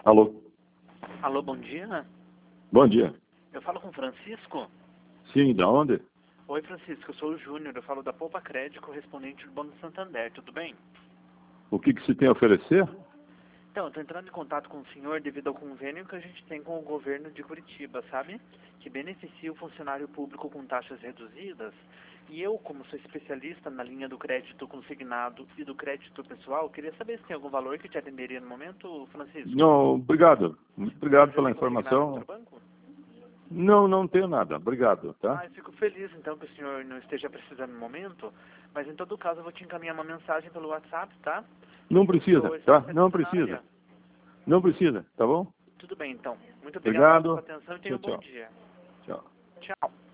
Alô? Alô, bom dia. Bom dia. Eu falo com o Francisco? Sim, da onde? Oi, Francisco, eu sou o Júnior, eu falo da Poupa Crédito, correspondente do Banco Santander, tudo bem? O que se tem a oferecer? Então, eu estou entrando em contato com o senhor devido ao convênio que a gente tem com o governo de Curitiba, sabe? Que beneficia o funcionário público com taxas reduzidas. E eu, como sou especialista na linha do crédito consignado e do crédito pessoal, queria saber se tem algum valor que te atenderia no momento, Francisco. Não, obrigado. Muito O obrigado senhor já pela tem consignado em informação. outro banco? Não, não tenho nada. Obrigado, tá? Ah, eu fico feliz então que o senhor não esteja precisando no momento, mas em todo caso eu vou te encaminhar uma mensagem pelo WhatsApp, tá? Não Porque eu precisa, sou tá? Não especialista na precisa. área. Não precisa, tá bom? Tudo bem então. Muito obrigado pela sua Obrigado. atenção e tenha Tchau, um bom tchau. dia. Tchau. Tchau.